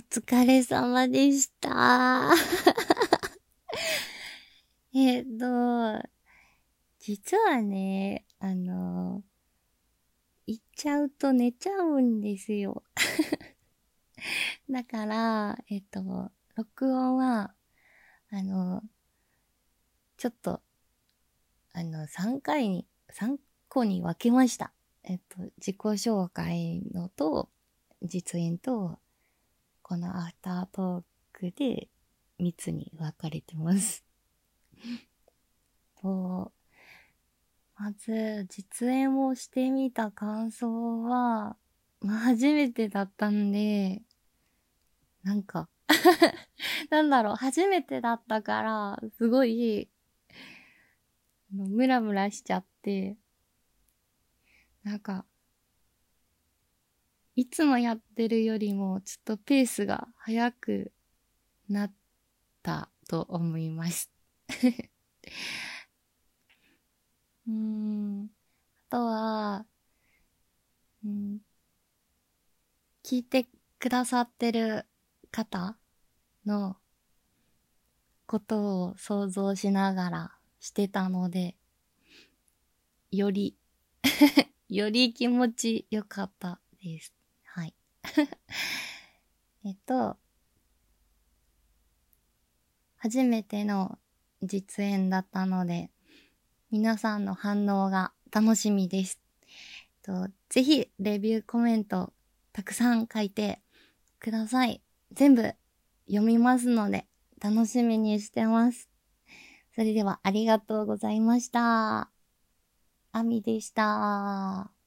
疲れ様でした。えっと、実はね、行っちゃうと寝ちゃうんですよ。だから、録音は、あの、ちょっと、3個に分けました。自己紹介のと、実演と、このアフタートークで3つに分かれてます。と、まず、実演をしてみた感想は、初めてだったんで、なんかなんだろう、初めてだったから、すごい、ムラムラしちゃって、なんか、いつもやってるよりも、ちょっとペースが速くなったと思います。あとは、うん、聞いてくださってる方のことを想像しながらしてたので、よりより気持ちよかったです。はい。えっと、初めての実演だったので、皆さんの反応が楽しみです。ぜひ、レビューコメント、たくさん書いてください。全部読みますので、楽しみにしてます。それではありがとうございました。あみでした。